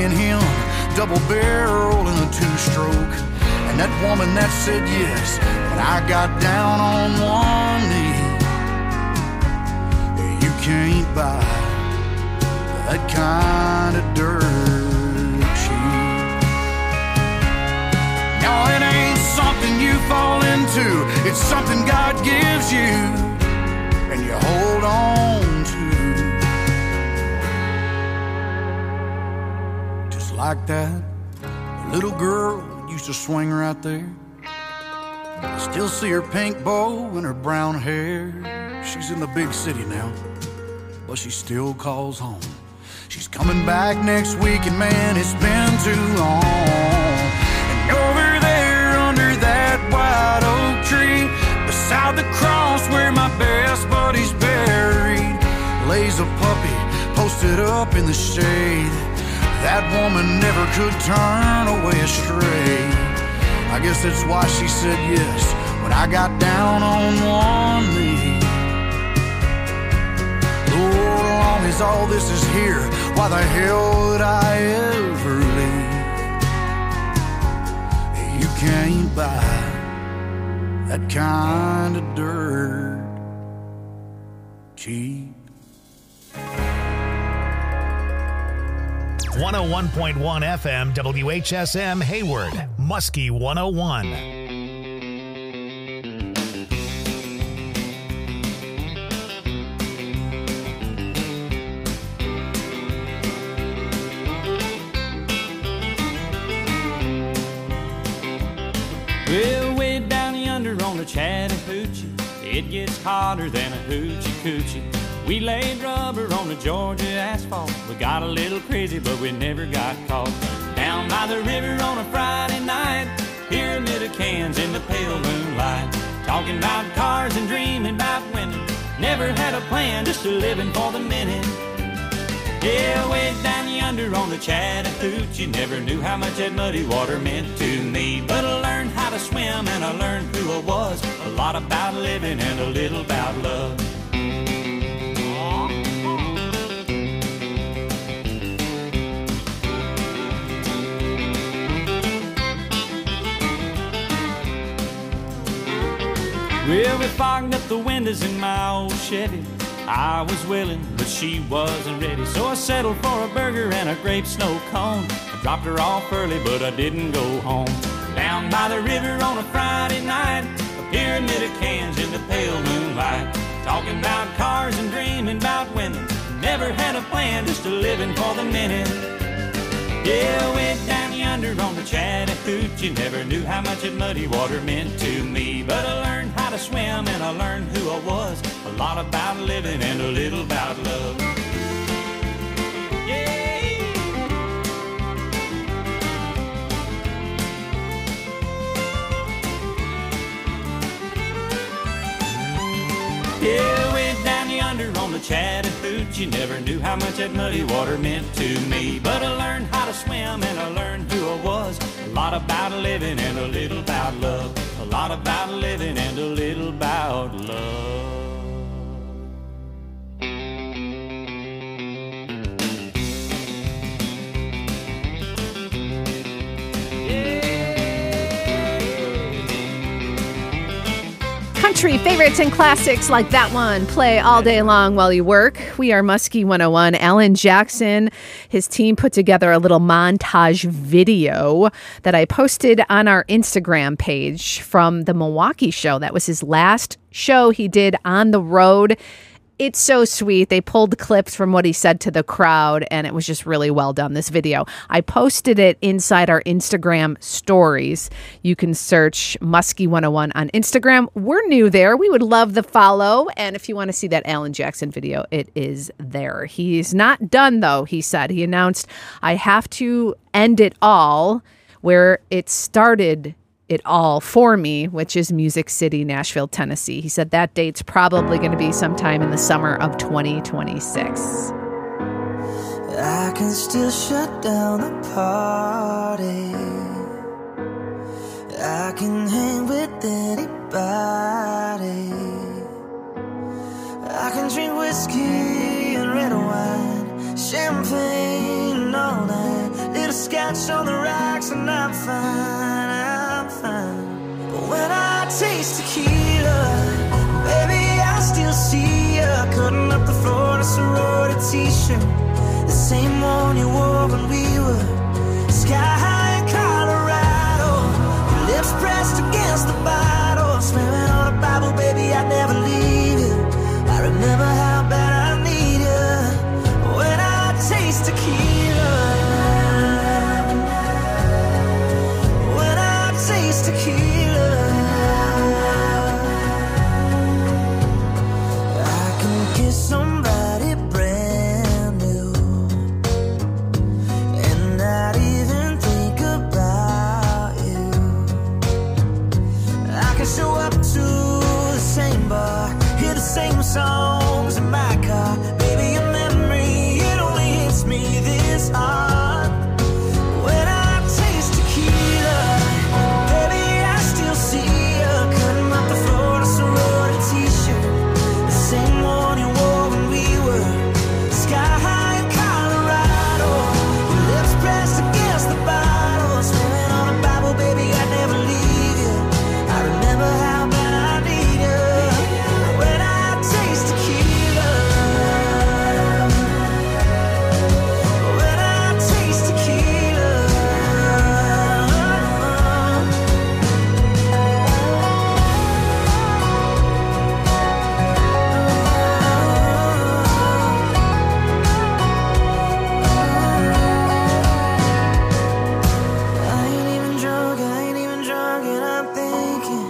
and him, double barrel in a two-stroke. And that woman that said yes, when I got down on one knee. You can't buy that kind of dirt cheap. No, it ain't something you fall into. It's something God gives you and you hold on to. Just like that little girl that used to swing right there. I still see her pink bow and her brown hair. She's in the big city now, but she still calls home. She's coming back next week, and man, it's been too long. And over there under that white oak tree, beside the cross where my best buddy's buried, lays a puppy posted up in the shade. That woman never could turn away astray. I guess that's why she said yes when I got down on one knee. Lord, as long as all this is here, why the hell would I ever leave? You can't buy that kind of dirt cheap. 101.1 FM WHSM Hayward, Muskie 101. Well, way down yonder on the Chattahoochee, it gets hotter than a hoochie coochie. We laid rubber on the Georgia asphalt. We got a little crazy, but we never got caught. Down by the river on a Friday night, pyramid of cans in the pale moonlight. Talking about cars and dreaming about women. Never had a plan, just a living for the minute. Yeah, way down yonder on the Chattahoochee, never knew how much that muddy water meant to me. But I learned how to swim and I learned who I was. A lot about living and a little about love. Well, we fogged up the windows in my old Chevy. I was willing, but she wasn't ready. So I settled for a burger and a grape snow cone. I dropped her off early, but I didn't go home. Down by the river on a Friday night, a pyramid of cans in the pale moonlight. Talking about cars and dreaming about women. Never had a plan, just a living for the minute. Yeah, way down yonder on the Chattahoochee, never knew how much that muddy water meant to me. But I learned how to swim and I learned who I was. A lot about living and a little about love. Yeah. Yeah, way down yonder on the Chattahoochee, never knew how much that muddy water meant to me. But I learned how to swim and I learned who I was. A lot about living and a little about love. A lot about living and a little about love. Country favorites and classics like that one play all day long while you work. We are Muskie 101. Alan Jackson, his team put together a little montage video that I posted on our Instagram page from the Milwaukee show. That was his last show he did on the road. It's so sweet. They pulled clips from what he said to the crowd, and it was just really well done, this video. I posted it inside our Instagram stories. You can search Muskie101 on Instagram. We're new there. We would love the follow. And if you want to see that Alan Jackson video, it is there. He's not done, though, he said. He announced, I have to end it all where it started it all for me, which is Music City, Nashville, Tennessee. He said that date's probably going to be sometime in the summer of 2026. I can still shut down the party. I can hang with anybody. I can drink whiskey and red wine, champagne all night. scratch on the rocks and I'm fine, I'm fine. But when I taste tequila, baby, I still see ya cutting up the floor in a sorority t-shirt, the same one you wore when we were sky high in Colorado. Your lips pressed against the bottle, swearing on a Bible, baby, I'd never leave you. I remember how bad I need you when I taste tequila. When I taste tequila, I can kiss somebody brand new and not even think about you. I can show up to the same bar, hear the same songs in my car. Baby, your memory, it only hits me this hard. When I taste tequila, baby, I still see you cutting up the floor in a sorority t-shirt, the same one you wore when we were sky high in Colorado. Your lips pressed against the bottle, swearing on a Bible, baby, I'd never leave you. I remember how bad I need you when I taste tequila. When I taste tequila. I ain't even drunk, and I'm thinking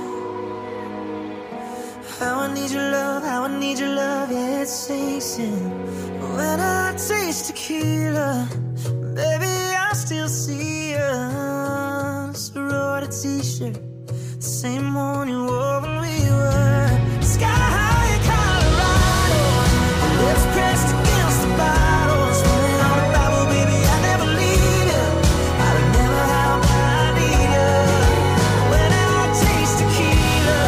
how I need your love, how I need your love, yeah, it sinks in. When I taste tequila, baby, I still see ya. Sorority t-shirt, the same one you wore when we were sky high in Colorado. Lips pressed against the bottle, swearing on a Bible, baby, I never leave you. I remember how bad I need you when I taste tequila.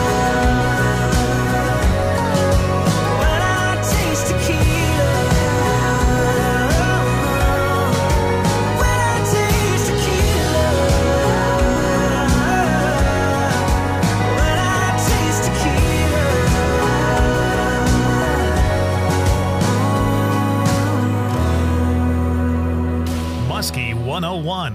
When I taste tequila. When I taste tequila. When I taste tequila. Muskie 101.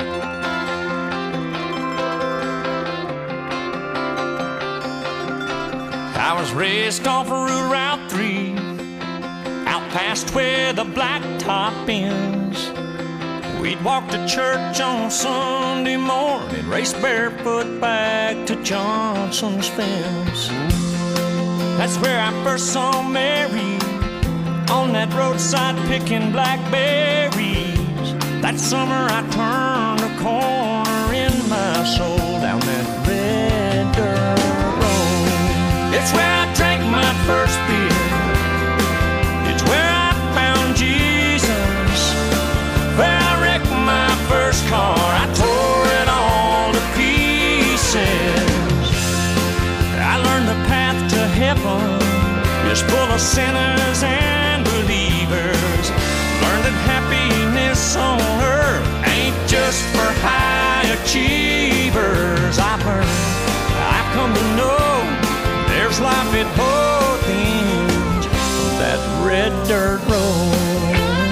I was raised off of Route 3, out past where the blacktop ends. We'd walk to church on Sunday morning, race barefoot back to Johnson's fence. That's where I first saw Mary, on that roadside picking blackberries. That summer I turned a corner in my soul down that red dirt road. It's where I drank my first beer. It's where I found Jesus. Where I wrecked my first car. I tore it all to pieces. I learned the path to heaven is full of sinners and believers. Learned that happiness on earth ain't just for high achievers. I've come to know there's life at both ends of that red dirt road.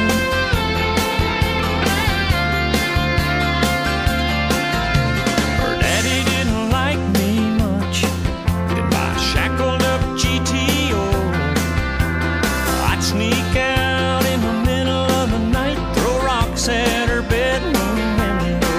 Her daddy didn't like me much in my shackled up GTO. I'd sneak out in the middle of the night, throw rocks at her bedroom window.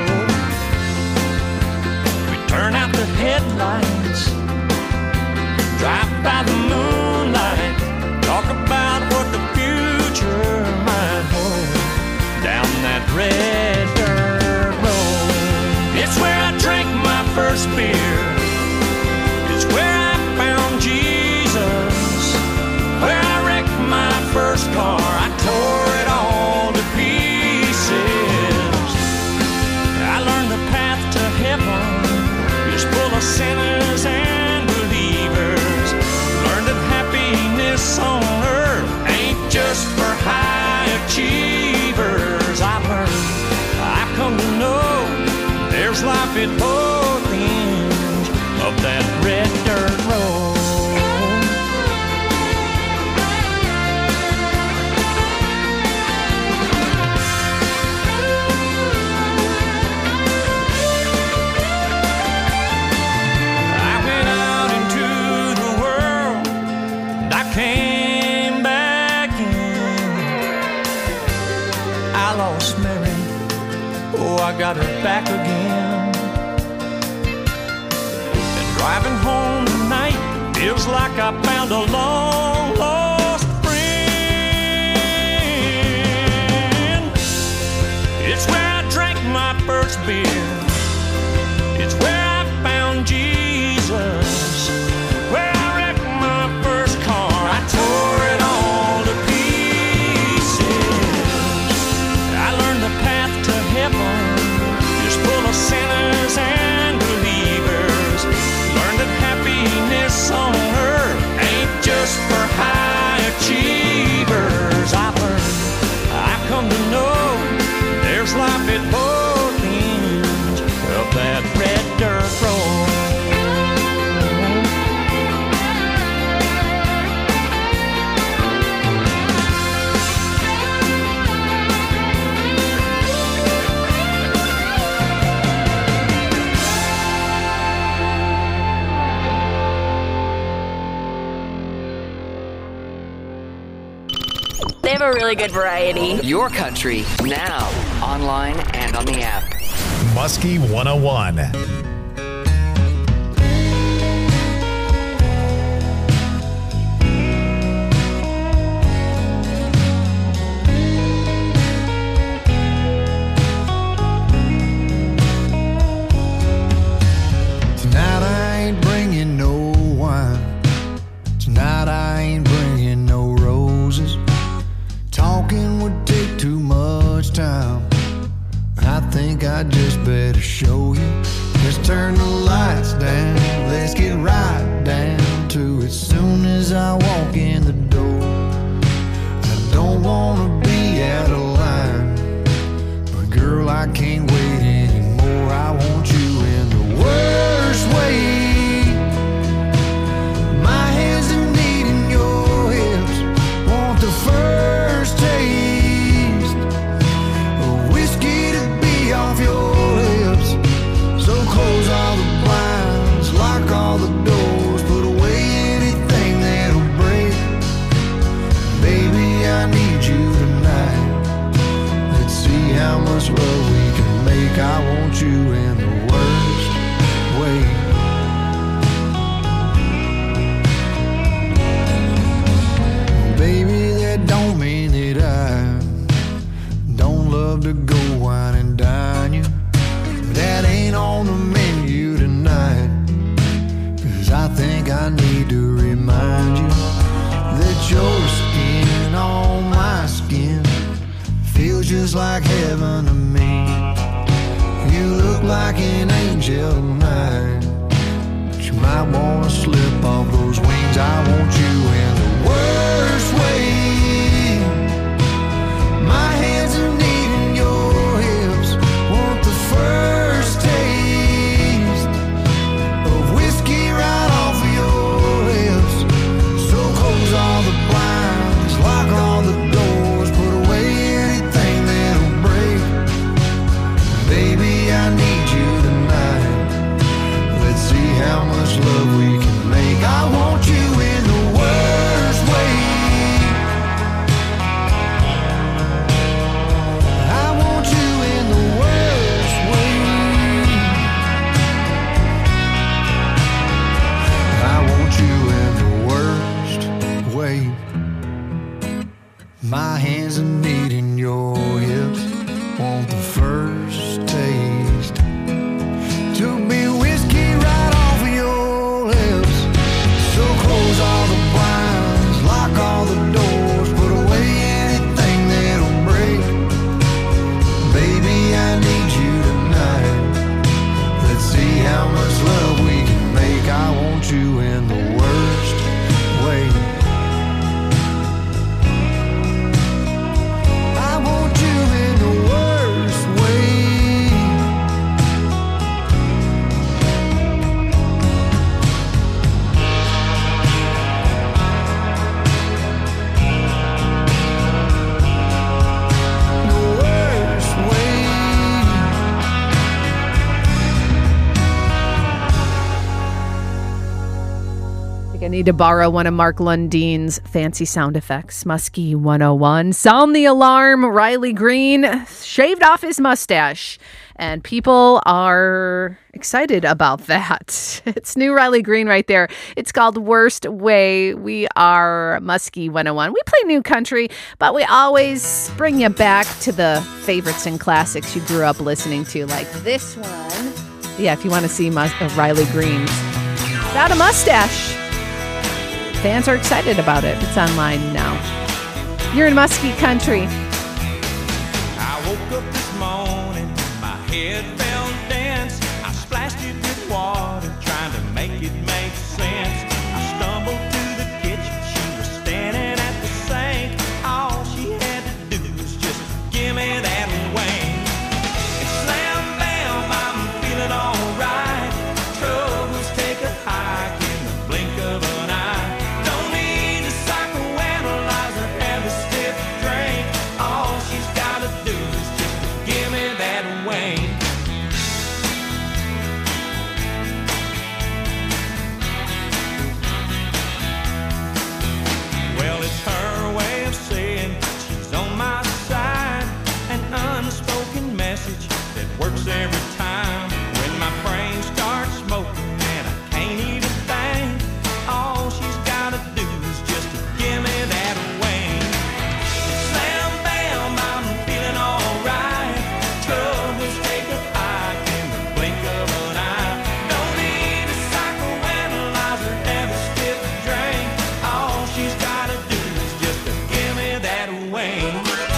We'd turn out the headlights, drive by the moonlight, talk about what the future might hold down that red dirt road. It's where I drank my first beer. It's where I found Jesus. Where I wrecked my first car. I tore it all to pieces. I learned the path to heaven is full of sinners and believers. Learned that happiness on earth ain't just for high achievers. I've life at both ends of that red dirt road. I went out into the world and I came back in. I lost Mary, oh, I got her back again. And driving home tonight feels like I found a long lost friend. It's where I drank my first beer. It's where I found Jesus. Where I wrecked my first car. I tore it all to pieces. I learned the path to heaven is full of sinners and believers. Learned that happiness on earth ain't just for high achievers. I've learned, I've come to know there's life at both ends of that red dirt road. They have a really good variety. Your country, now, online and on the app. Muskie 101. Tonight I ain't bringing no wine. Tonight I ain't bringing no roses. Talking would take too much time. I think I just better show you. Let's turn the lights down. Let's get right down to it. Soon as I walk in the door, I don't wanna be out of line, but girl, I can't wait anymore. I want you in the worst way. My hands are needing your hips. Want the first taste of whiskey to be off your lips. So close all the blinds, lock all the doors, put away anything that'll break. Baby, I need you tonight. Let's see how much love we can make. I want you in the worst way. Baby, that don't mean that I don't love to go wine and dine you. That ain't on the menu tonight. 'Cause I think I need to remind you that your skin on my skin feels just like heaven to me. You look like an angel tonight, but you might wanna slip off those wings. I want you in the worst way. My hands are needing your hips. Want the first taste of whiskey right off of your lips. So close all the blinds, lock all the doors, put away anything that'll break. Baby, I need you tonight. Let's see how much love we can make. I want you in the worst way. I want you in the worst way. I want you in the worst way. My hands are needing your hips. Want the first taste to be whiskey right off of your lips. So close all the blinds, lock all the doors, put away anything that'll break. Baby, I need you tonight. Let's see how much love we can make. I want you in the worst way. I need to borrow one of Mark Lundeen's fancy sound effects. Muskie 101. Sound the alarm. Riley Green shaved off his mustache. And people are excited about that. It's new Riley Green right there. It's called Worst Way. We are Muskie 101. We play new country, but we always bring you back to the favorites and classics you grew up listening to, like this one. Yeah, if you want to see Riley Green without a mustache. Fans are excited about it. It's online now. You're in Muskie Country. I woke up this morning, my head felt dense. I splashed it with water, trying to make it make sense. I stumbled to the kitchen, she was standing at the sink. All she had to do was just give me that wing. And slam bam, I'm feeling alright. Troubles take a hike in the blink of an eye. Don't need a psychoanalyze or have a stiff drink. All she's gotta do is just give me that wing. Well, it's her way of saying she's on my side. An unspoken message that works every time. When my brain starts smoking and I can't even think, all she's gotta do is just give me that wing. Slam bam, I'm feeling alright. Troubles take a hike in the blink of an eye. Don't need a psychoanalyze or have a stiff drink. All she's gotta do is just give me that wing.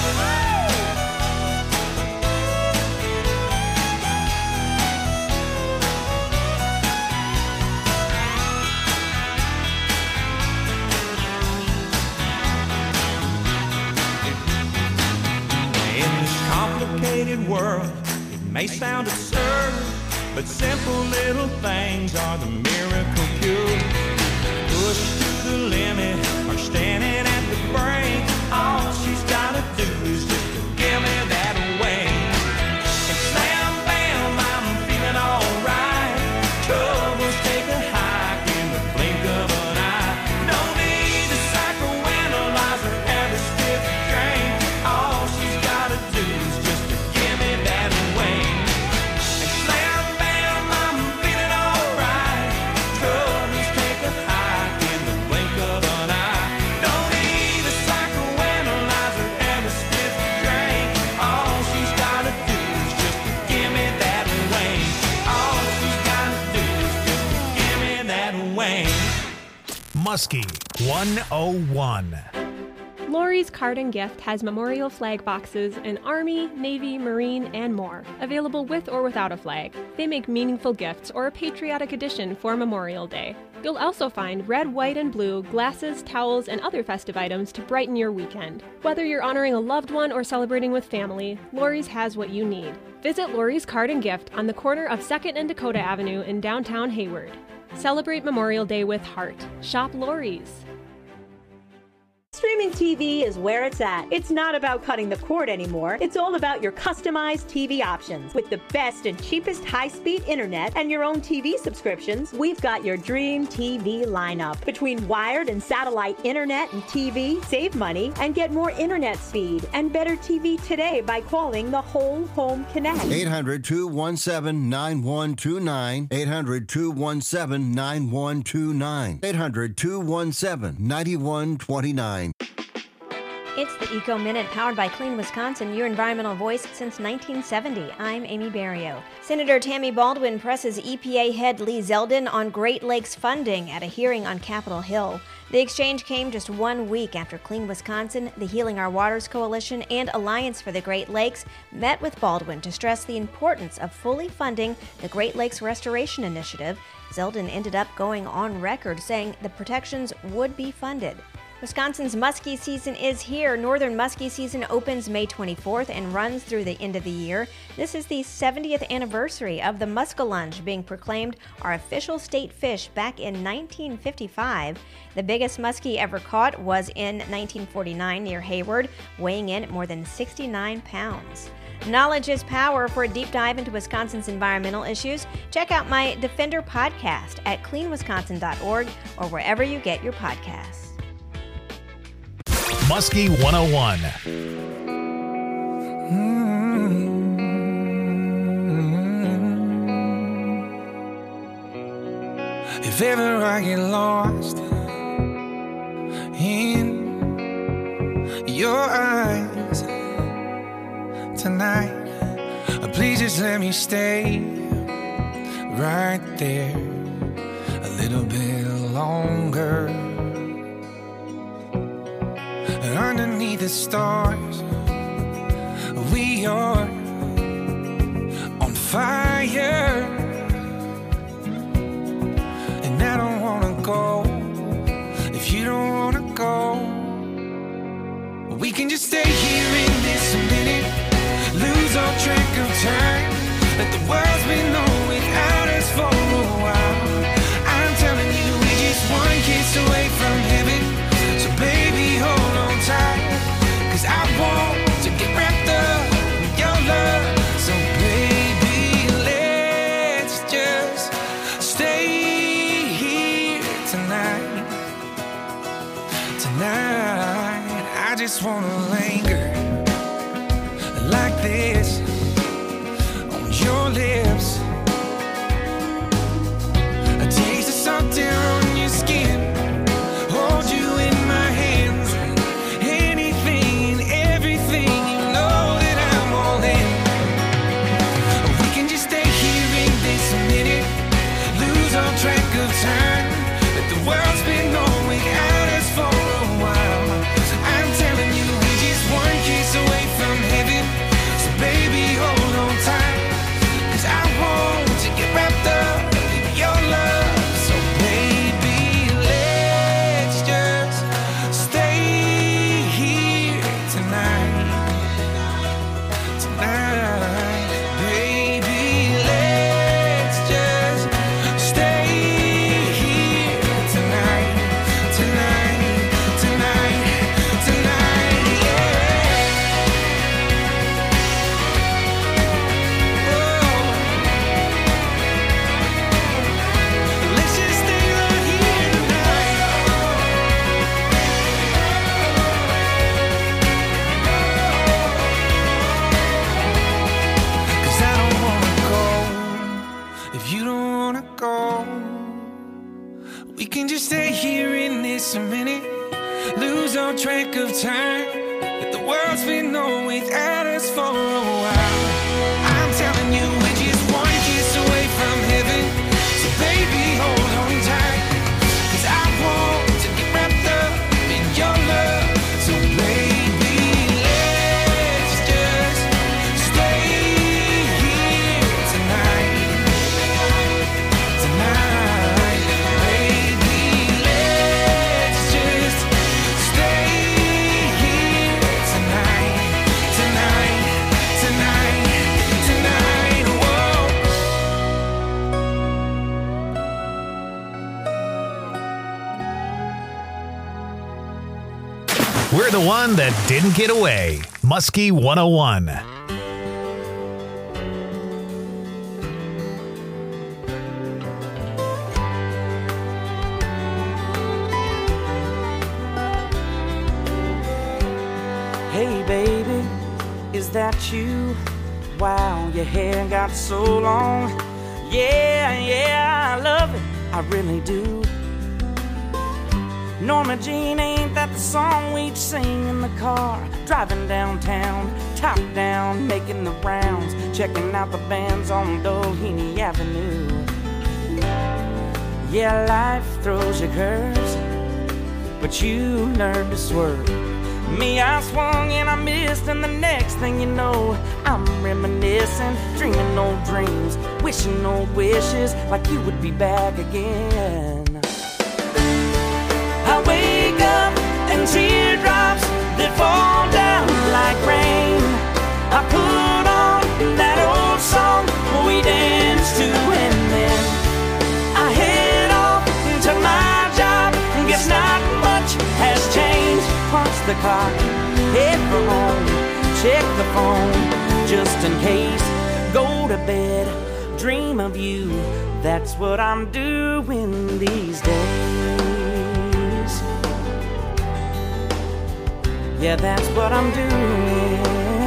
In this complicated world, it may sound absurd, but simple little things are the miracle cure. Pushed to the limit or standing at the brink, all she's gotta do is just give me that wing. And slam bam, I'm feeling alright. Troubles take a hike in the blink of an eye. Don't need a psychoanalyze or have a stiff drink. All she's gotta do is just give me that wing. And slam bam, I'm feeling alright. Troubles take a hike in the blink of an eye. Don't need a psychoanalyze or have a stiff drink. All she's gotta do is just give me that wing. All she's gotta do is just give me that wing. Muskie 101. Lori's Card and Gift has memorial flag boxes in Army, Navy, Marine, and more, available with or without a flag. They make meaningful gifts or a patriotic edition for Memorial Day. You'll also find red, white, and blue glasses, towels, and other festive items to brighten your weekend. Whether you're honoring a loved one or celebrating with family, Lori's has what you need. Visit Lori's Card and Gift on the corner of 2nd and Dakota Avenue in downtown Hayward. Celebrate Memorial Day with heart. Shop Lori's. Streaming TV is where it's at. It's not about cutting the cord anymore. It's all about your customized TV options. With the best and cheapest high-speed internet and your own TV subscriptions, we've got your dream TV lineup. Between wired and satellite internet and TV, save money and get more internet speed and better TV today by calling the Whole Home Connect. 800-217-9129. 800-217-9129. 800-217-9129. It's the Eco Minute, powered by Clean Wisconsin, your environmental voice since 1970. I'm Amy Barrio. Senator Tammy Baldwin presses EPA head Lee Zeldin on Great Lakes funding at a hearing on Capitol Hill. The exchange came just 1 week after Clean Wisconsin, the Healing Our Waters Coalition, and Alliance for the Great Lakes met with Baldwin to stress the importance of fully funding the Great Lakes Restoration Initiative. Zeldin ended up going on record saying the protections would be funded. Wisconsin's muskie season is here. Northern muskie season opens May 24th and runs through the end of the year. This is the 70th anniversary of the muskellunge being proclaimed our official state fish back in 1955. The biggest muskie ever caught was in 1949 near Hayward, weighing in at more than 69 pounds. Knowledge is power. For a deep dive into Wisconsin's environmental issues, check out my Defender podcast at cleanwisconsin.org or wherever you get your podcasts. Muskie 101. If ever I get lost in your eyes tonight, please just let me stay right there a little bit longer. Underneath the stars, we are on fire, and I don't wanna go if you don't wanna go. We can just stay here in this minute, lose all track of time, let the world's been on without us for a while. I'm telling you, we're just one kiss away from heaven, so baby hold on tight, 'cause I want to get wrapped up in your love. So baby, let's just stay here tonight. Tonight, I just wanna linger like this on your lips, a taste of something on your skin, hold you in my hands, anything and everything, you know that I'm all in. We can just stay here in this minute, lose all track of time, let the world's been on without us for a while. I'm telling you, we're just one kiss away from heaven, so baby hold on tight, 'cause I want to get wrapped up in your love. So baby, let's just stay here tonight. Tonight, baby, let's just stay here tonight. Tonight, tonight, tonight, yeah. Let's just stay right here tonight. 'Cause I don't wanna go if you don't wanna go. We can just stay here in this minute, lose all track of time, that the world's been on without us for a while. I'm telling you, we're just one kiss away from heaven, so baby hold on tight, 'cause I want to get wrapped up in your love. So baby, let's just stay here tonight. Tonight, baby, let's just stay here tonight. Tonight, tonight, tonight, whoa. We're the one that didn't get away. Muskie 101. Hey baby, is that you? Wow, your hair got so long. Yeah, I love it, I really do. Norma Jean, ain't that the song we'd sing in the car? Driving downtown, top down, making the rounds, checking out the bands on Doheny Avenue. Yeah, life throws you curves, but you learn to swerve. Me, I swung and I missed, and the next thing you know, I'm reminiscing, dreaming old dreams, wishing old wishes, like you would be back again. I wake up and teardrops that fall down like rain. I put on that old song we danced to, and then I head off to my job. Guess not much has changed. Punch the clock, head for home, check the phone, just case. Go to bed, dream of you. That's what I'm doing these days. Yeah, that's what I'm doing.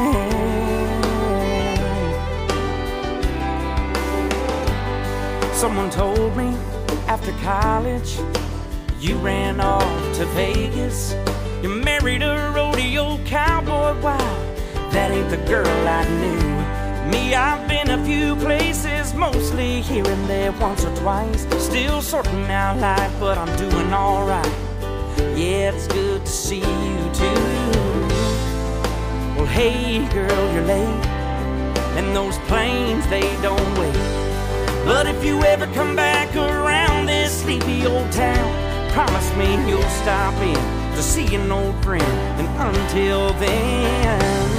Someone told me after college you ran off to Vegas. You married a rodeo cowboy. Wow, that ain't the girl I knew. Me, I've been a few places, mostly here and there, once or twice. Still sorting out life, but I'm doing alright. Yeah, it's good to see you too. Well, hey girl, you're late, and those planes, they don't wait. But if you ever come back around this sleepy old town, promise me you'll stop in to see an old friend. And until then,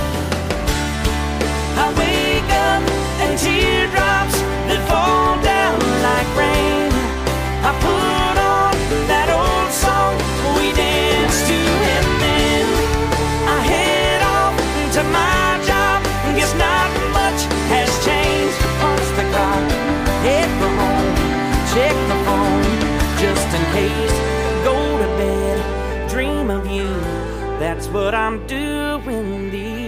I wake up and teardrops that fall down like rain. I put on that old song we danced to, and then I head off to my job. Guess not much has changed. Punch the clock, head for home, check the phone just in case. Go to bed, dream of you. That's what I'm doing these.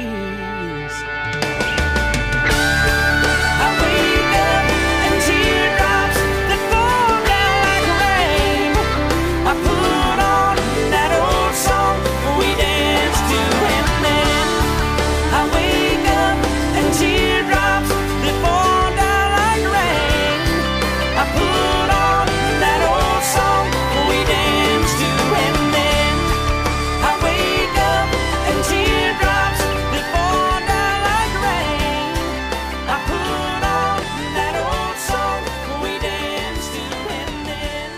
I wake up and teardrops that fall down like rain. I put on that old song we danced to, and then I wake up and teardrops that fall down like rain. I put on that old song we danced to, and then I wake up and teardrops that fall down like rain. I put on that old song we danced to, and then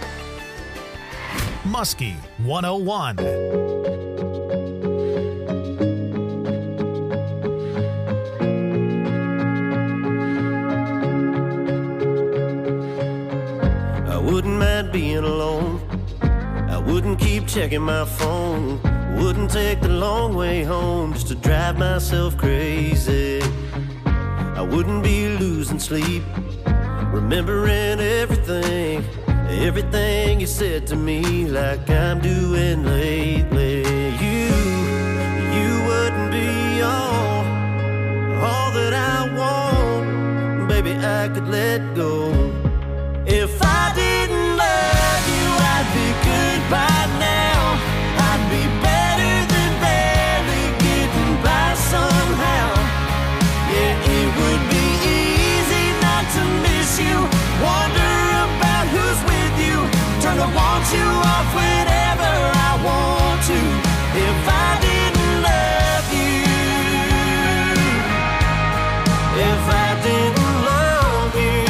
Muskie 101. I wouldn't mind being alone. I wouldn't keep checking my phone. Wouldn't take the long way home just to drive myself crazy. I wouldn't be losing sleep, remembering everything you said to me, like I'm doing lately. You wouldn't be all that I want. Baby, I could let go. If I didn't love you, I'd be good by now. I'd be better than barely getting by somehow. Yeah, it would be easy not to miss you, wonder about who's with you, turn to want you off whenever I want to. If I didn't love you, if I didn't love you,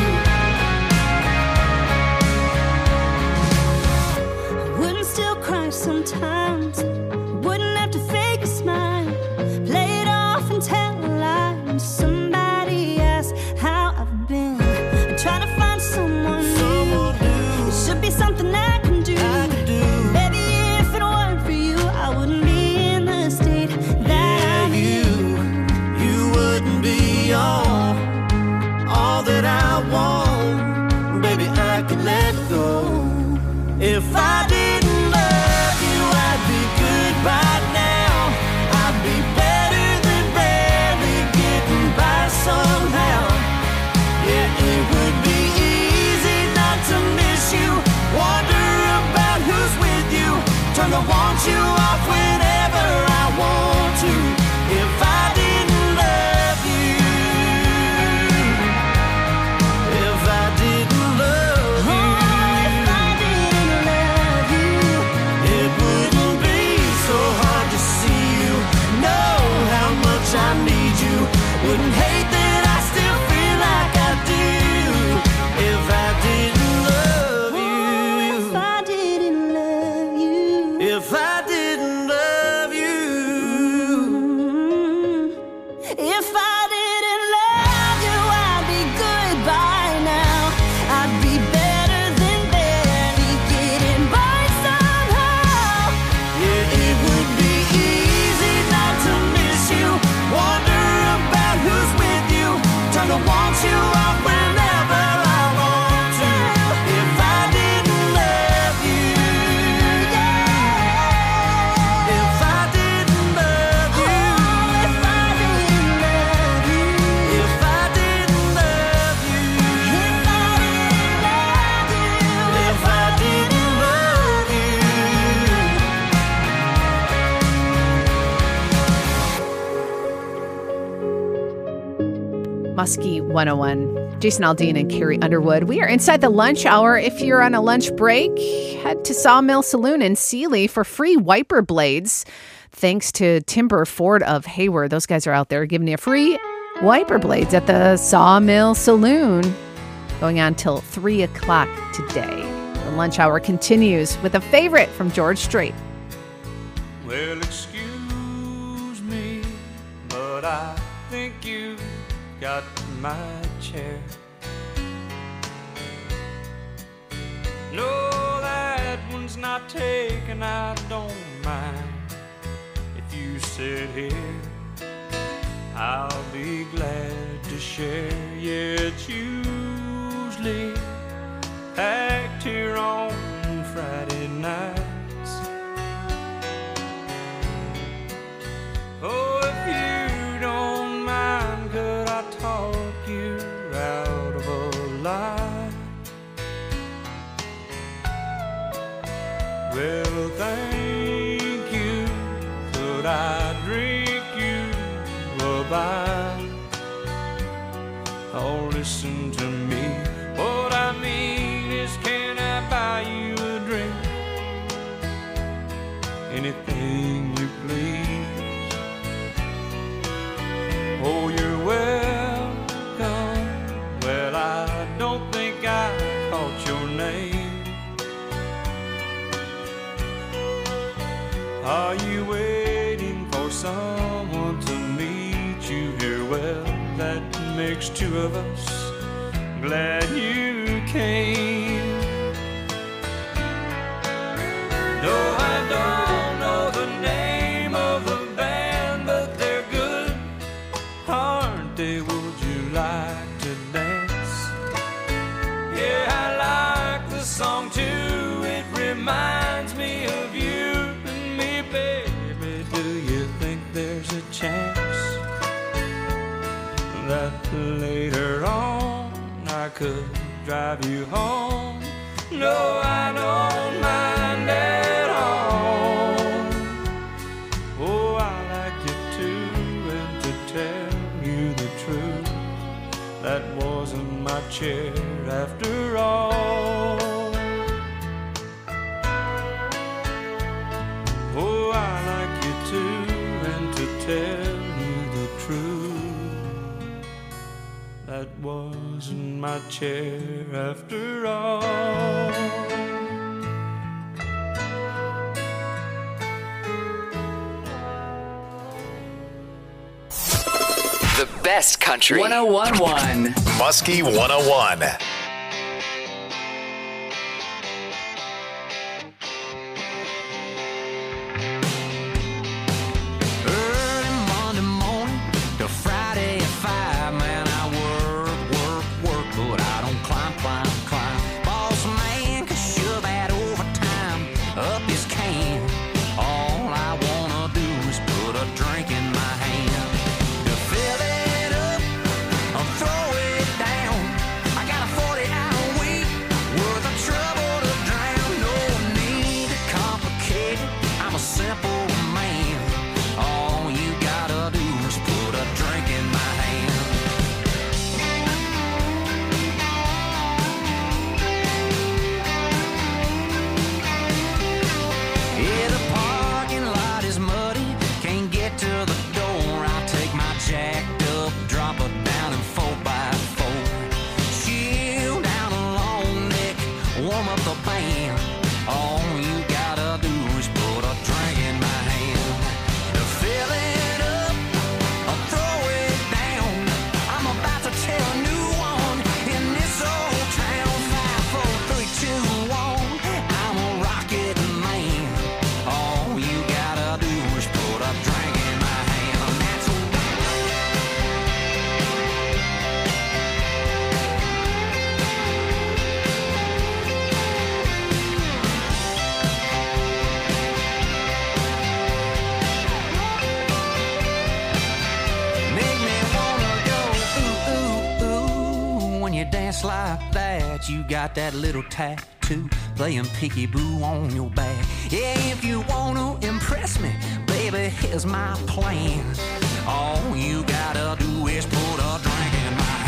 wouldn't still cry sometimes. Wouldn't have to fake a smile, play it off and tell a lie. When somebody asks how I've been, I'm trying to find someone new. It should be something I can do. Baby, if it weren't for you, I wouldn't be in the state that I'm in. you wouldn't be all that I want. Baby, I could let go. If I didn't love you, I'd be good by now. I'd be better than barely getting by somehow. Yeah, it would be easy not to miss you, wonder about who's with you, turn to want you off whenever I want to. If I didn't love you, if I didn't love you, If I didn't love you, it wouldn't be so hard to see you, know how much I need you, wouldn't hate that I still feel like I do. If I didn't love you, if I didn't love you, if I didn't love Muskie 101. Jason Aldean and Carrie Underwood. We are inside the lunch hour. If you're on a lunch break, head to Sawmill Saloon in Sealy for free wiper blades. Thanks to Timber Ford of Hayward. Those guys are out there giving you free wiper blades at the Sawmill Saloon. Going on till 3 o'clock today. The lunch hour continues with a favorite from George Strait. Well, excuse me, but I think you got my chair. No, that one's not taken, I don't mind. If you sit here, I'll be glad to share. Yeah, it's usually packed here on Friday nights. Oh, if you don't mind, could I talk you out of a lie? Well, thank you. Could I drink you a bite? Oh, listen to me. What I mean is, can I buy you a drink? Anything you please. Oh, you're welcome. Well, I don't think I caught your name. Are you waiting for someone to meet you here? Well, that makes two of us. Glad you came. No, I don't know the name of the band, but they're good, aren't they? Would you like to dance? Yeah, I like the song too. It reminds me of you and me, baby. Do you think there's a chance that later on I could drive you home? No, I don't mind at all. Oh, I like you too, and to tell you the truth, that wasn't my chair after all. Oh, I like you too, and to tell you the truth, that wasn't my chair after all. The best country. 101.1. Muskie 101. Early Monday morning to Friday at 5, man, I work, but I don't climb. Boss man can shove that overtime up his can. All I wanna do is put a drink in my hand. To fill it up or throw it down, I got a 40-hour week worth of trouble to drown. No need to complicate it, I'm a simple man. All you gotta do is put a drink in my hand. Yeah, the parking lot is muddy, can't get to the door. I take my jacked up, drop it down in 4x4. Chill down a long neck, warm up the band. All you gotta do is put a drink in my hand. To fill it up or throw it down, I'm about to tell a new one in this old town. 5, 4, 3, 2, 1, I'm a rocket man. All you gotta do is put a drink in my hand. And that's make me wanna go ooh, ooh, ooh. When you dance like that, you got that little tattoo playing peekaboo on your back. Yeah, if you wanna impress me, baby, here's my plan. All you gotta do is put a drink in my hand.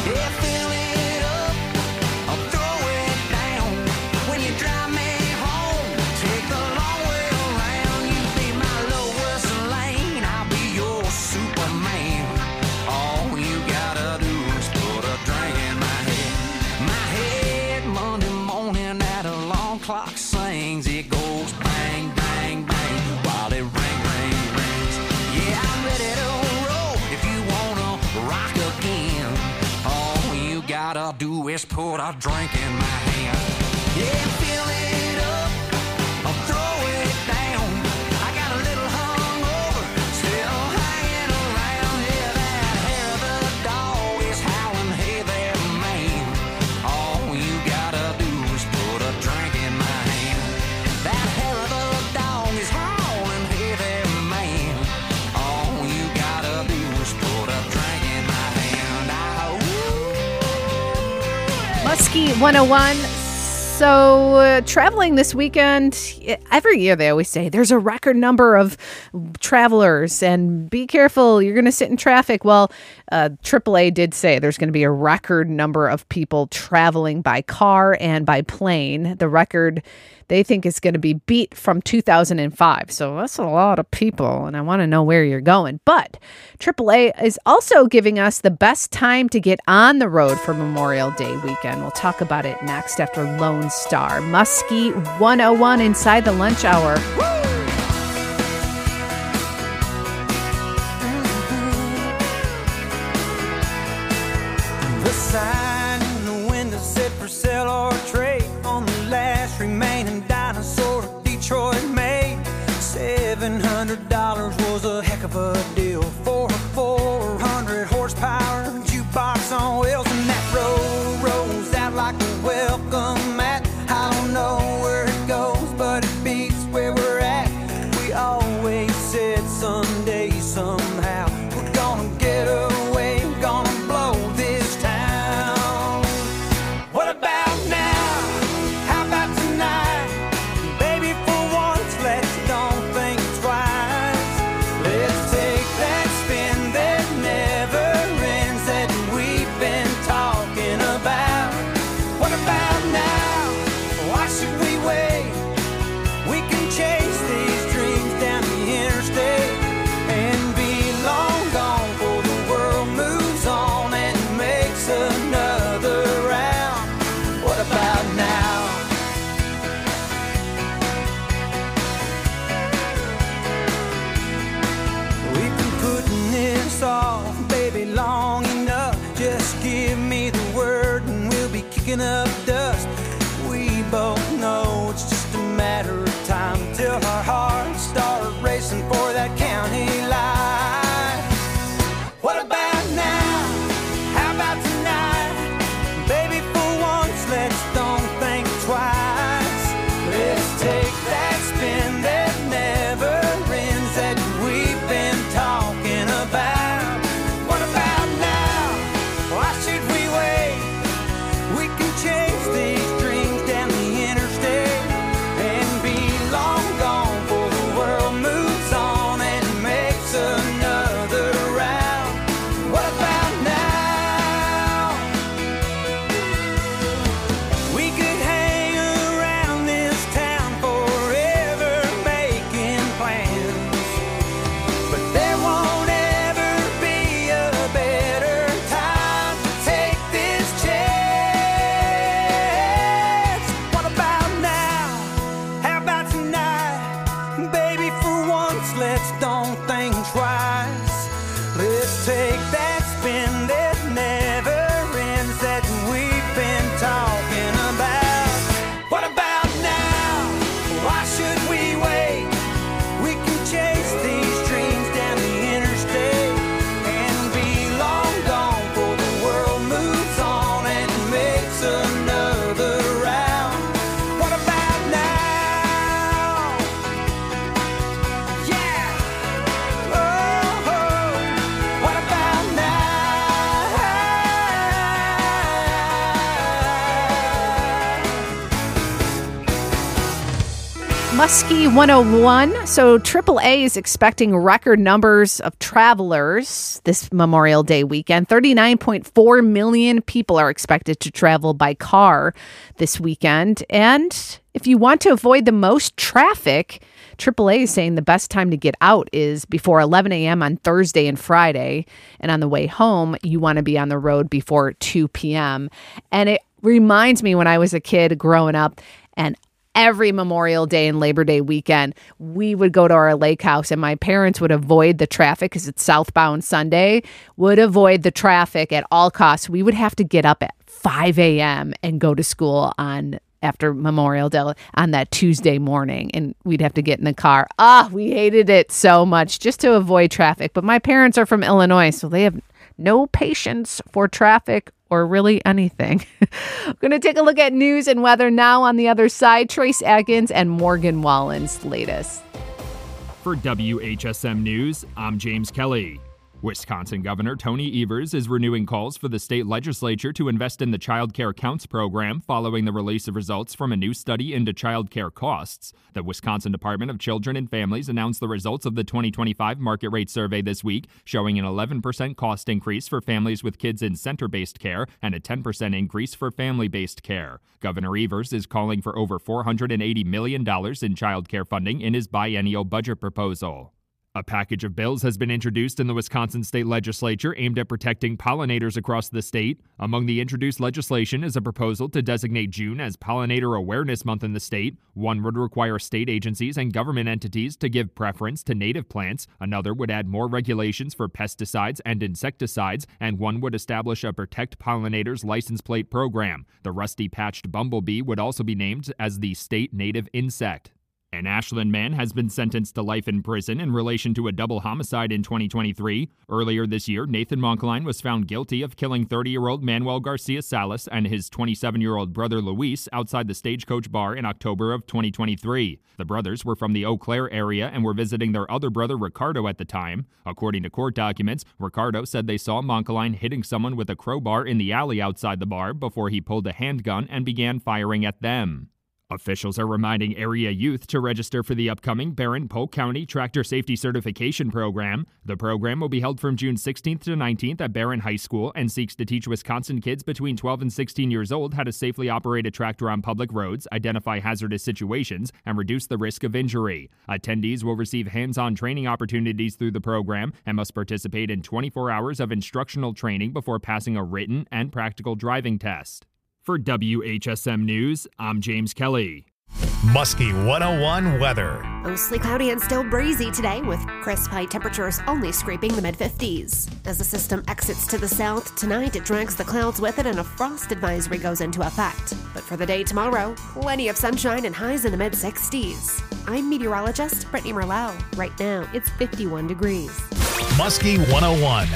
Yeah, fill it up, I'll throw it down. When you drive me home, take the long way around. You be my Lois Lane, I'll be your Superman. All you gotta do is put a drink in my head. My head Monday morning, that alarm clock sings. It goes bang, bang, bang, while it rings. Yeah, I'm ready to roll if you wanna rock again. All you gotta do is put a drink in my hand. Yeah, fill it up, I'll throw it down. I got a little hungover, still hanging around. Yeah, that hair of the dog is howling, hey there, man. All you gotta do is put a drink in my hand. That hair of the dog is howling, hey there, man. All you gotta do is put a drink in my hand. Muskie 101. So, traveling this weekend, every year they always say there's a record number of travelers and be careful, you're going to sit in traffic. Well, AAA did say there's going to be a record number of people traveling by car and by plane. The record they think is going to be beat from 2005. So that's a lot of people, and I want to know where you're going. But AAA is also giving us the best time to get on the road for Memorial Day weekend. We'll talk about it next after Lone Star. Muskie 101 inside the lunch hour. The sign in the window said for sale or trade on the last remaining dinosaur Detroit made. $700 was a heck of a deal for a 400 horsepower jukebox on wheels, and that road rolls out like a welcome mat. I don't know where it goes, but it beats where we're at. We always said someday, somehow, we're gonna get away, gonna blow this town. What about now? How about tonight? Baby, for once, let's don't think twice. Let's take that spin that never ends that we've been talking about. What about now? Why should we wait? We can chase these dreams down the interstate and be long gone before the world moves on and makes another round. What about now? We've been putting this off, baby, long enough. Just give me the word and we'll be kicking up dust. We both know it's just a matter of time till our hearts start racing for that county line. What about now? How about tonight? Baby, for once, let's don't think twice. Let's take that spin that never ends that we've been talking about. What about now? Why should we wait? We can chase these Muskie 101. So AAA is expecting record numbers of travelers this Memorial Day weekend. 39.4 million people are expected to travel by car this weekend. And if you want to avoid the most traffic, AAA is saying the best time to get out is before 11 a.m. on Thursday and Friday. And on the way home, you want to be on the road before 2 p.m. And it reminds me when I was a kid growing up, and every Memorial Day and Labor Day weekend, we would go to our lake house and my parents would avoid the traffic because it's southbound Sunday, would avoid the traffic at all costs. We would have to get up at 5 a.m. and go to school after Memorial Day on that Tuesday morning, and we'd have to get in the car. We hated it so much just to avoid traffic. But my parents are from Illinois, so they have no patience for traffic or really anything. I'm going to take a look at news and weather now. On the other side, Trace Atkins and Morgan Wallen's latest. For WHSM News, I'm James Kelly. Wisconsin Governor Tony Evers is renewing calls for the state legislature to invest in the Child Care Counts program following the release of results from a new study into child care costs. The Wisconsin Department of Children and Families announced the results of the 2025 market rate survey this week, showing an 11% cost increase for families with kids in center-based care and a 10% increase for family-based care. Governor Evers is calling for over $480 million in child care funding in his biennial budget proposal. A package of bills has been introduced in the Wisconsin state legislature aimed at protecting pollinators across the state. Among the introduced legislation is a proposal to designate June as Pollinator Awareness Month in the state. One would require state agencies and government entities to give preference to native plants. Another would add more regulations for pesticides and insecticides, and one would establish a Protect Pollinators license plate program. The rusty-patched bumblebee would also be named as the state native insect. An Ashland man has been sentenced to life in prison in relation to a double homicide in 2023. Earlier this year, Nathan Monkline was found guilty of killing 30-year-old Manuel Garcia Salas and his 27-year-old brother Luis outside the Stagecoach Bar in October of 2023. The brothers were from the Eau Claire area and were visiting their other brother Ricardo at the time. According to court documents, Ricardo said they saw Monkline hitting someone with a crowbar in the alley outside the bar before he pulled a handgun and began firing at them. Officials are reminding area youth to register for the upcoming Barron-Polk County Tractor Safety Certification Program. The program will be held from June 16th to 19th at Barron High School and seeks to teach Wisconsin kids between 12 and 16 years old how to safely operate a tractor on public roads, identify hazardous situations, and reduce the risk of injury. Attendees will receive hands-on training opportunities through the program and must participate in 24 hours of instructional training before passing a written and practical driving test. For WHSM News, I'm James Kelly. Muskie 101 weather. Mostly cloudy and still breezy today with crisp high temperatures only scraping the mid-50s. As the system exits to the south tonight, it drags the clouds with it and a frost advisory goes into effect. But for the day tomorrow, plenty of sunshine and highs in the mid-60s. I'm meteorologist Brittany Merlot. Right now, it's 51 degrees. Muskie 101.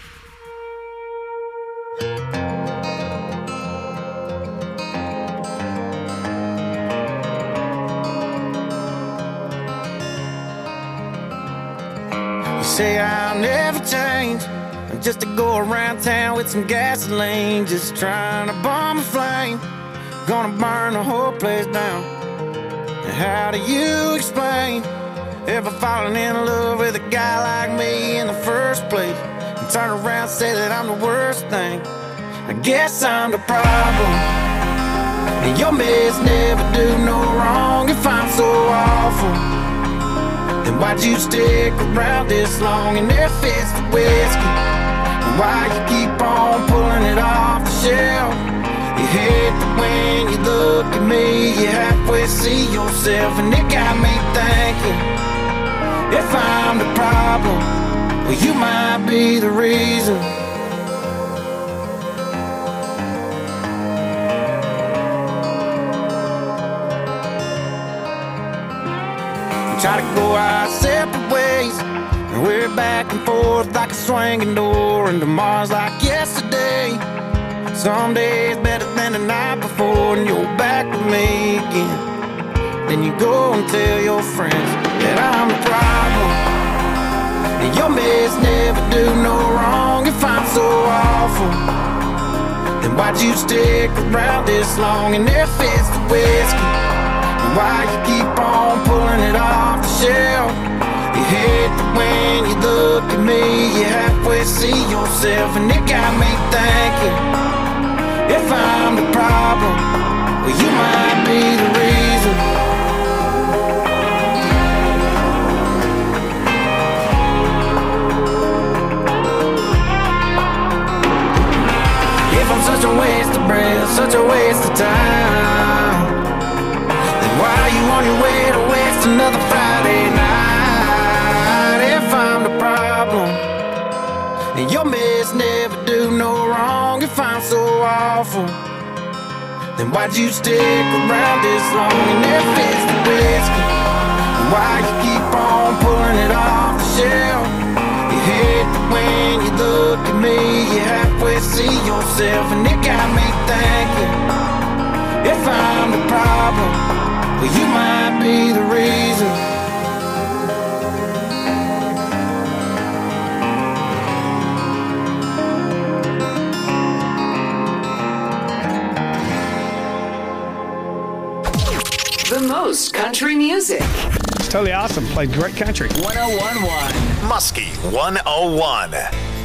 Say I'll never change, just to go around town with some gasoline, just trying to bomb a flame, gonna burn the whole place down. And how do you explain ever falling in love with a guy like me in the first place, and turn around and say that I'm the worst thing? I guess I'm the problem, and your mess never do no wrong. If I'm so awful, then why'd you stick around this long? And if it's the whiskey, then why you keep on pulling it off the shelf? You hate that when you look at me, you halfway see yourself. And it got me thinking, if I'm the problem, well, you might be the reason. Try to go our separate ways, and we're back and forth like a swinging door, and tomorrow's like yesterday. Some days better than the night before, and you're back with me again. Then you go and tell your friends that I'm the problem, and your mess never do no wrong. If I'm so awful, then why'd you stick around this long? And if it's the whiskey, then why you keep on pulling pulling it off the shelf. You hate that when you look at me, you halfway see yourself, and it got me thinking, if I'm the problem, well, you might be the reason. If I'm such a waste of breath, such a waste of time, then why are you on your way to waste another Friday night? If I'm the problem, and your mess never do no wrong, if I'm so awful, then why'd you stick around this long? And if it's the whiskey, then why you keep on pulling it off the shelf? You hate that when you look at me, you halfway see yourself, and it got me thinking, if I'm the problem, well, you might be the reason. The most country music. It's totally awesome. Played great country. 1011. Muskie 101.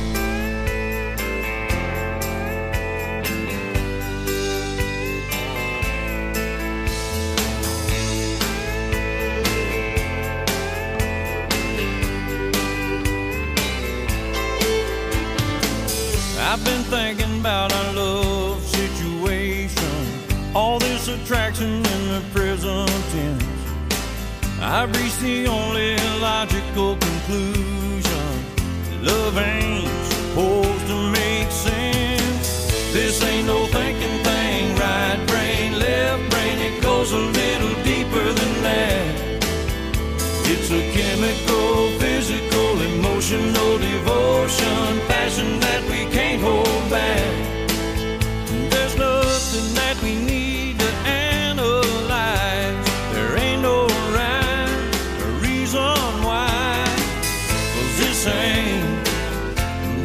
I've been thinking about our love situation, all this attraction in the present tense. I've reached the only logical conclusion: love ain't supposed to make sense. This ain't no thinking thing, right brain, left brain, it goes a little deeper than that. It's a chemical, physical, emotional devotion, passion that we can't hold back. There's nothing that we need to analyze. There ain't no rhyme or reason why, 'cause this ain't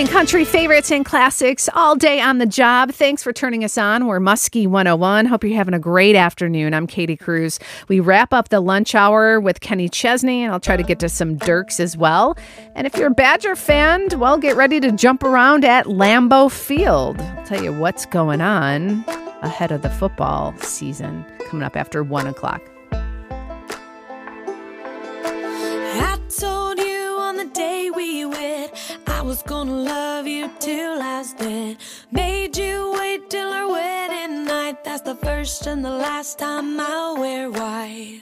Playing country favorites and classics all day on the job. Thanks for turning us on. We're Muskie 101. Hope you're having a great afternoon. I'm Katie Cruz. We wrap up the lunch hour with Kenny Chesney, and I'll try to get to some Dirks as well. And if you're a Badger fan, well, get ready to jump around at Lambeau Field. I'll tell you what's going on ahead of the football season coming up after 1 o'clock. I told you on the day we wed I was gonna love you till I was dead. Made you wait till our wedding night. That's the first and the last time I'll wear white.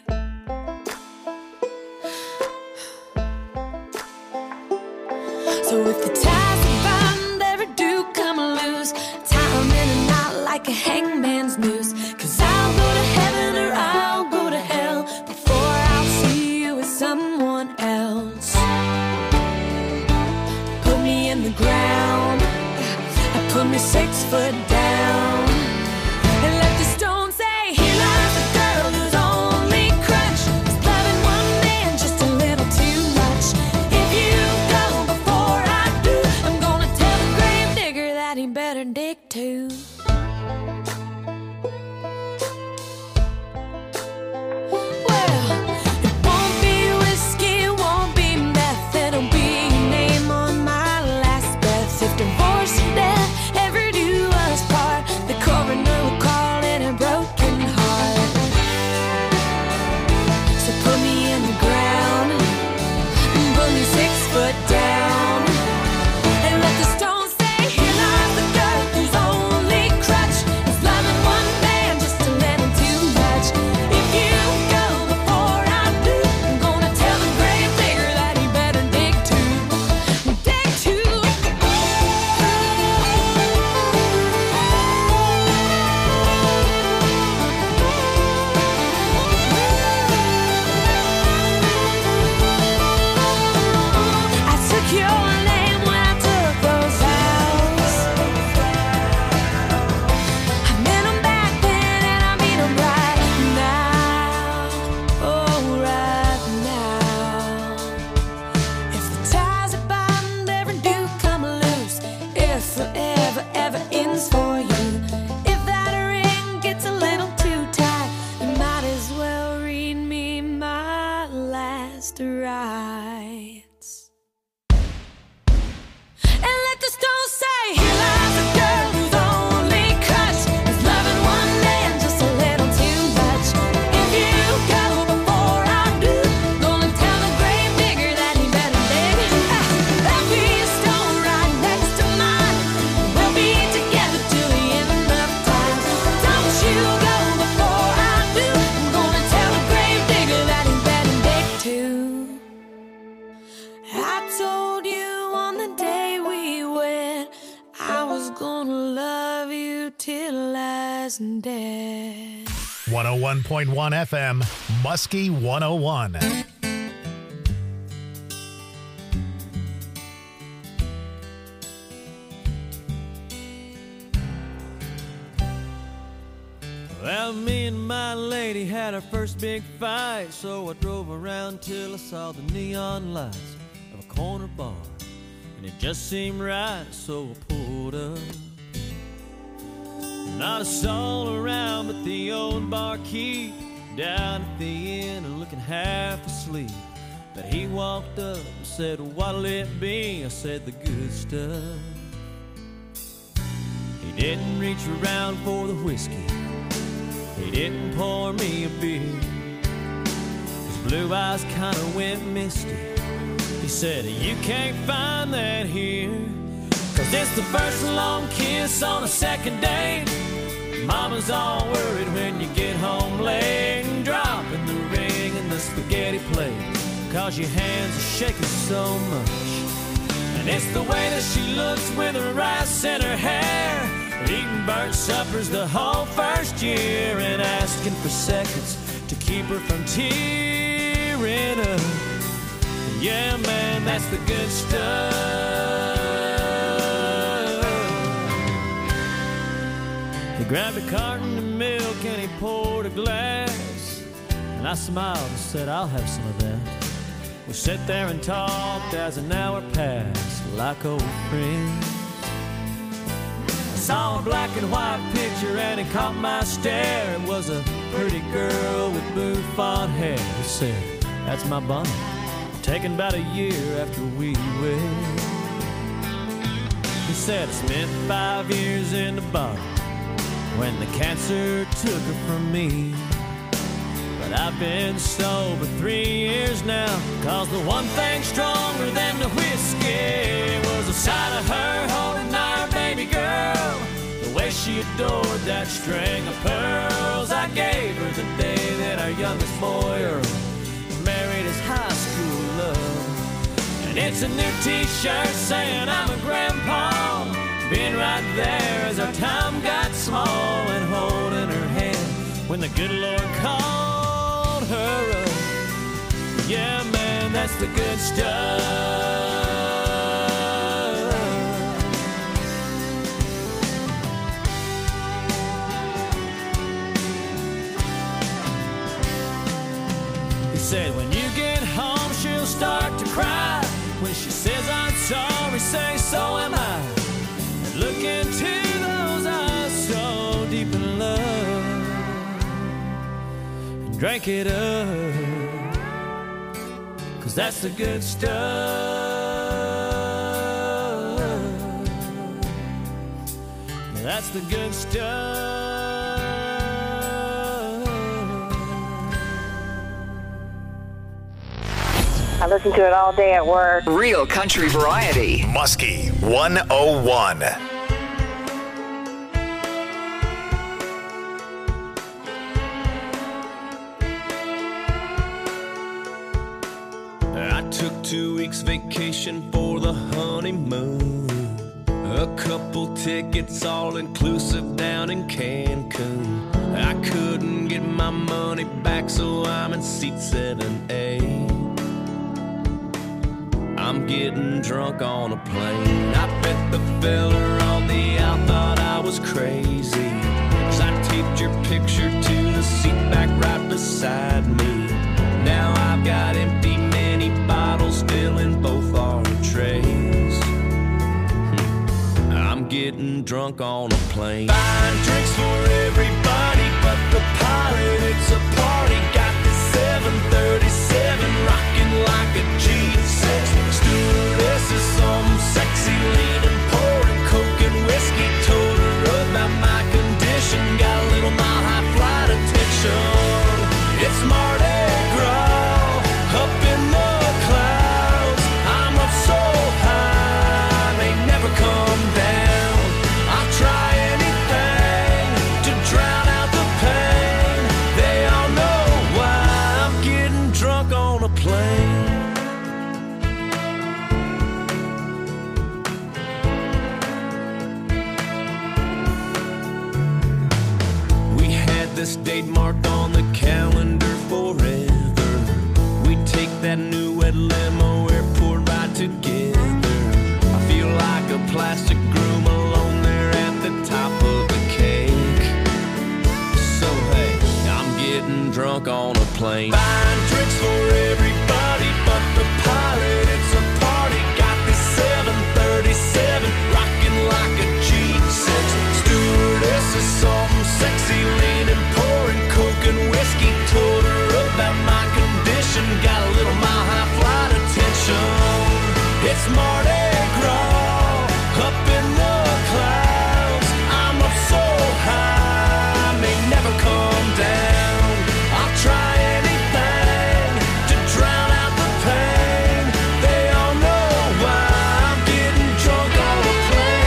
So if the ties of bond ever do come loose, tie 'em in a knot like a hangman's noose. 'Cause I'll go to heaven or I'll go to hell before I'll see you with someone else. Put me in the ground, put me 6 foot down, and let the stone say, here lies the girl whose only crutch is loving one man just a little too much. If you go before I do, I'm gonna tell the grave digger that he better dig too. Dead. 101.1 FM, Muskie 101. Well, me and my lady had our first big fight, so I drove around till I saw the neon lights of a corner bar, and it just seemed right, so I pulled up. Not a soul around but the old barkeep down at the inn and looking half asleep. But he walked up and said, what'll it be? I said, the good stuff. He didn't reach around for the whiskey, he didn't pour me a beer. His blue eyes kind of went misty. He said, you can't find that here, 'cause it's the first long kiss on a second date. Mama's all worried when you get home late, and dropping the ring in the spaghetti plate, 'cause your hands are shaking so much. And it's the way that she looks with her rice in her hair, eating burnt suppers the whole first year, and asking for seconds to keep her from tearing up. Yeah, man, that's the good stuff. He grabbed a carton of milk and he poured a glass, and I smiled and said, I'll have some of that. We sat there and talked as an hour passed, like old friends. I saw a black and white picture and it caught my stare. It was a pretty girl with bouffant hair. He said, "That's my Bonnie, taken about a year after we wed." He said, "I spent 5 years in the bottle when the cancer took her from me. But I've been sober 3 years now, 'cause the one thing stronger than the whiskey was the sight of her holding our baby girl. The way she adored that string of pearls I gave her the day that our youngest boy Earl married his high school love. And it's a new t-shirt saying I'm a grandpa, being right there as our time got small and holding her hand when the good Lord called her up. Yeah, man, that's the good stuff." He said, "When you get home, she'll start to cry. When she says I'm sorry, say so am I. And look into those eyes so deep in love and drank it up, 'cause that's the good stuff. Yeah, that's the good stuff." I listen to it all day at work. Real country variety. Muskie 101. I took 2 weeks vacation for the honeymoon. A couple tickets all inclusive down in Cancun. I couldn't get my money back, so I'm in seat 7A. I'm getting drunk on a plane. I bet the fella on the out thought I was crazy, 'cause I taped your picture to the seat back right beside me. Now I've got empty mini bottles filling both our trays. I'm getting drunk on a plane. Buying drinks for everybody but the pilot. It's a party. Got the 737 rocking like a G6. Stewardess is some sexy leaning, pouring coke and whiskey. Told her about my condition. Got a little mile high flight attention. It's Mardi Gras up in the clouds. I'm up so high, they never come down. I'll try anything to drown out the pain. They all know why I'm getting drunk on a plane. We had this date marked on the calendar forever. We take that new red limo airport ride together. I feel like a plastic groom alone there at the top of the cake. So hey, I'm getting drunk on a plane. Buying drinks for everybody but the pilot. It's a party. Got this 737 rocking like a G6. Stewardess is something sexy leaning, pouring coke and whiskey. Told her about my condition. Got a little mile high flight attention. It's Mardi Gras up in the clouds. I'm up so high, may never come down. I'll try anything to drown out the pain. They all know why I'm getting drunk on a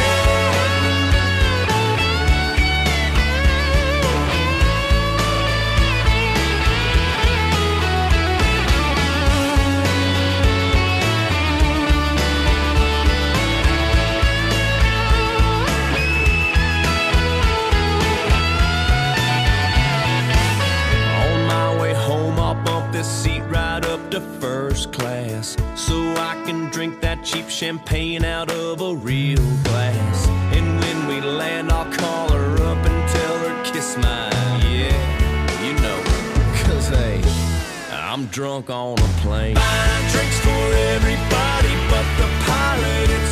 this seat right up to first class, so I can drink that cheap champagne out of a real glass. And when we land, I'll call her up and tell her kiss my, yeah, you know, 'cause hey, I'm drunk on a plane. Buying drinks for everybody but the pilot. It's